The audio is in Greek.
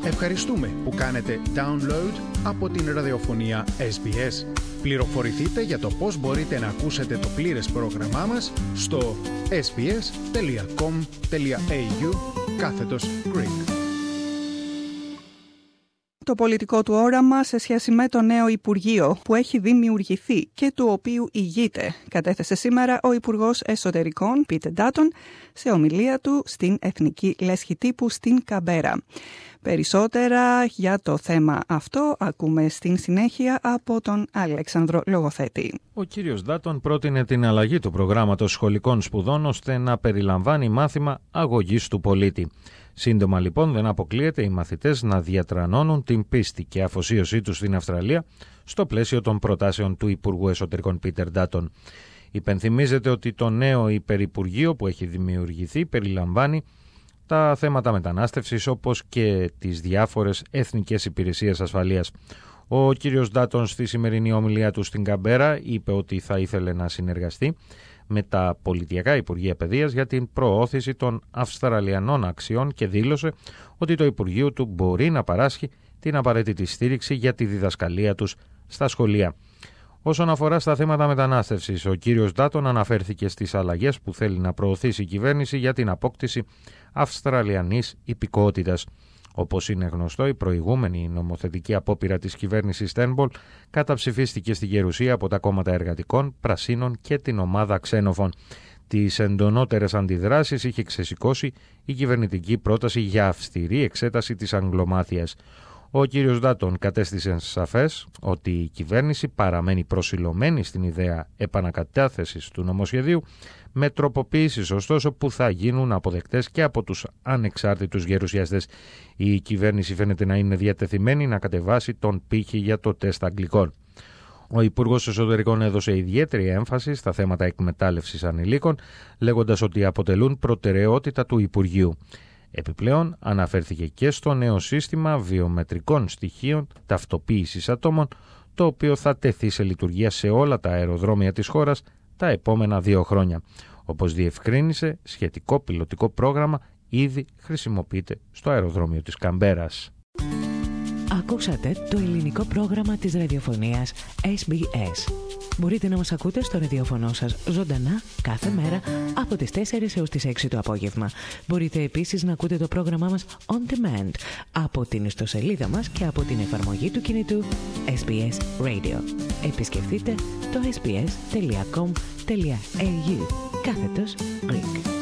Ευχαριστούμε που κάνετε download από την ραδιοφωνία SBS. Πληροφορηθείτε για το πώς μπορείτε να ακούσετε το πλήρες πρόγραμμά μας στο sbs.com.au/Greek. Το πολιτικό του όραμα σε σχέση με το νέο Υπουργείο που έχει δημιουργηθεί και του οποίου ηγείται, κατέθεσε σήμερα ο Υπουργός Εσωτερικών Πίτερ Ντάτον σε ομιλία του στην Εθνική Λέσχη Τύπου στην Καμπέρα. Περισσότερα για το θέμα αυτό ακούμε στην συνέχεια από τον Αλέξανδρο Λογοθέτη. Ο κύριος Ντάτον πρότεινε την αλλαγή του προγράμματος σχολικών σπουδών ώστε να περιλαμβάνει μάθημα αγωγής του πολίτη. Σύντομα λοιπόν δεν αποκλείεται οι μαθητές να διατρανώνουν την πίστη και αφοσίωσή τους στην Αυστραλία στο πλαίσιο των προτάσεων του Υπουργού Εσωτερικών Πίτερ Ντάτον. Υπενθυμίζεται ότι το νέο υπερυπουργείο που έχει δημιουργηθεί περιλαμβάνει τα θέματα μετανάστευσης όπως και τις διάφορες εθνικές υπηρεσίες ασφαλείας. Ο κύριος Ντάτον στη σημερινή ομιλία του στην Καμπέρα είπε ότι θα ήθελε να συνεργαστεί με τα πολιτιακά Υπουργεία Παιδείας για την προώθηση των Αυστραλιανών αξιών και δήλωσε ότι το Υπουργείο του μπορεί να παράσχει την απαραίτητη στήριξη για τη διδασκαλία τους στα σχολεία. Όσον αφορά στα θέματα μετανάστευσης, ο κύριος Ντάτον αναφέρθηκε στις αλλαγές που θέλει να προωθήσει η κυβέρνηση για την απόκτηση Αυστραλιανής υπηκότητας. Όπως είναι γνωστό, η προηγούμενη νομοθετική απόπειρα της κυβέρνησης Τέρνμπολ καταψηφίστηκε στη Γερουσία από τα κόμματα Εργατικών, Πρασίνων και την ομάδα Ξένοφων. Τις εντονότερες αντιδράσεις είχε ξεσηκώσει η κυβερνητική πρόταση για αυστηρή εξέταση της αγγλομάθειας. Ο κύριος Ντάτον κατέστησε σαφές ότι η κυβέρνηση παραμένει προσιλωμένη στην ιδέα επανακατάθεσης του νομοσχεδίου, με τροποποίησεις ωστόσο που θα γίνουν αποδεκτές και από τους ανεξάρτητους γερουσιαστές. Η κυβέρνηση φαίνεται να είναι διατεθειμένη να κατεβάσει τον πύχη για το τεστ αγγλικών. Ο Υπουργός Εσωτερικών έδωσε ιδιαίτερη έμφαση στα θέματα εκμετάλλευσης ανηλίκων, λέγοντας ότι αποτελούν προτεραιότητα του Υπουργείου. Επιπλέον αναφέρθηκε και στο νέο σύστημα βιομετρικών στοιχείων ταυτοποίησης ατόμων, το οποίο θα τεθεί σε λειτουργία σε όλα τα αεροδρόμια της χώρας τα επόμενα 2 χρόνια. Όπως διευκρίνησε, σχετικό πιλωτικό πρόγραμμα ήδη χρησιμοποιείται στο αεροδρόμιο της Καμπέρας. Ακούσατε το ελληνικό πρόγραμμα της ραδιοφωνίας SBS. Μπορείτε να μας ακούτε στο ραδιοφωνό σας ζωντανά κάθε μέρα από τις 4 έως τις 6 το απόγευμα. Μπορείτε επίσης να ακούτε το πρόγραμμά μας on demand από την ιστοσελίδα μας και από την εφαρμογή του κινητού SBS Radio. Επισκεφτείτε το sbs.com.au/Greek.